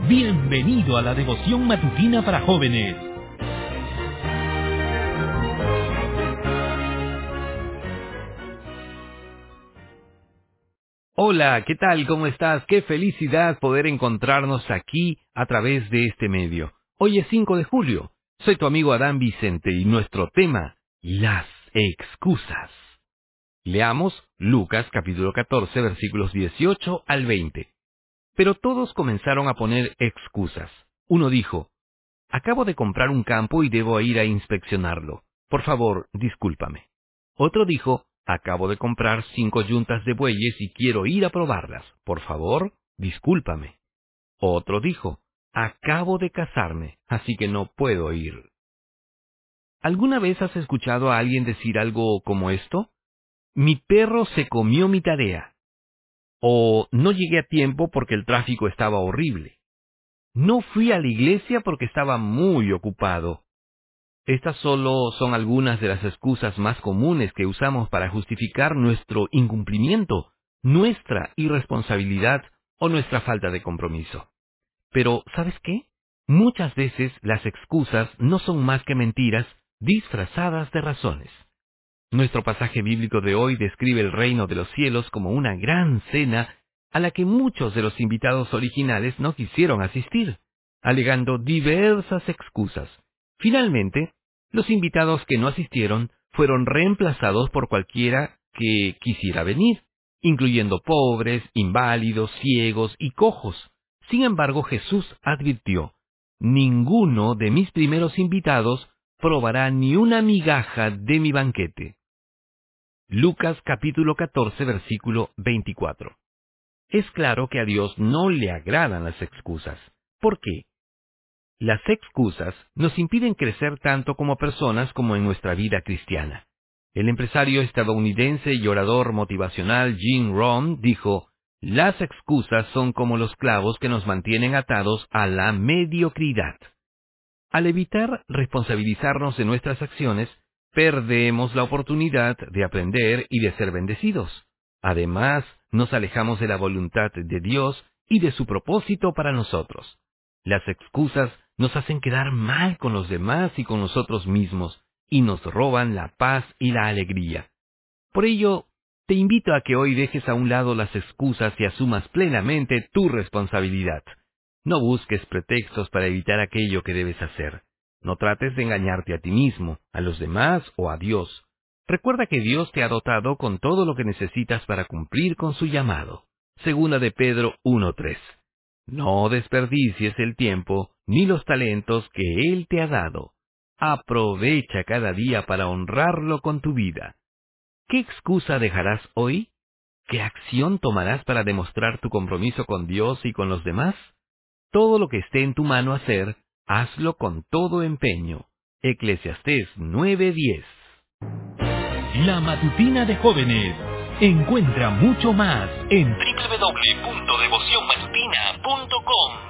Bienvenido a la devoción matutina para jóvenes. Hola, ¿qué tal? ¿Cómo estás? Qué felicidad poder encontrarnos aquí a través de este medio. Hoy es 5 de julio. Soy tu amigo Adán Vicente y nuestro tema, las excusas. Leamos Lucas capítulo 14 versículos 18 al 20. Pero todos comenzaron a poner excusas. Uno dijo: acabo de comprar un campo y debo ir a inspeccionarlo. Por favor, discúlpame. Otro dijo: acabo de comprar 5 yuntas de bueyes y quiero ir a probarlas. Por favor, discúlpame. Otro dijo: acabo de casarme, así que no puedo ir. ¿Alguna vez has escuchado a alguien decir algo como esto? Mi perro se comió mi tarea. O no llegué a tiempo porque el tráfico estaba horrible. No fui a la iglesia porque estaba muy ocupado. Estas solo son algunas de las excusas más comunes que usamos para justificar nuestro incumplimiento, nuestra irresponsabilidad o nuestra falta de compromiso. Pero, ¿sabes qué? Muchas veces las excusas no son más que mentiras disfrazadas de razones. Nuestro pasaje bíblico de hoy describe el reino de los cielos como una gran cena a la que muchos de los invitados originales no quisieron asistir, alegando diversas excusas. Finalmente, los invitados que no asistieron fueron reemplazados por cualquiera que quisiera venir, incluyendo pobres, inválidos, ciegos y cojos. Sin embargo, Jesús advirtió: ninguno de mis primeros invitados probará ni una migaja de mi banquete. Lucas capítulo 14 versículo 24. Es claro que a Dios no le agradan las excusas. ¿Por qué? Las excusas nos impiden crecer tanto como personas como en nuestra vida cristiana. El empresario estadounidense y orador motivacional Jim Rohn dijo: las excusas son como los clavos que nos mantienen atados a la mediocridad. Al evitar responsabilizarnos de nuestras acciones, perdemos la oportunidad de aprender y de ser bendecidos. Además, nos alejamos de la voluntad de Dios y de su propósito para nosotros. Las excusas nos hacen quedar mal con los demás y con nosotros mismos, y nos roban la paz y la alegría. Por ello, te invito a que hoy dejes a un lado las excusas y asumas plenamente tu responsabilidad. No busques pretextos para evitar aquello que debes hacer. No trates de engañarte a ti mismo, a los demás o a Dios. Recuerda que Dios te ha dotado con todo lo que necesitas para cumplir con su llamado. Segunda de Pedro 1:3. No desperdicies el tiempo ni los talentos que Él te ha dado. Aprovecha cada día para honrarlo con tu vida. ¿Qué excusa dejarás hoy? ¿Qué acción tomarás para demostrar tu compromiso con Dios y con los demás? Todo lo que esté en tu mano hacer, hazlo con todo empeño. Eclesiastés 9:10. La Matutina de Jóvenes. Encuentra mucho más en www.devocionmatutina.com.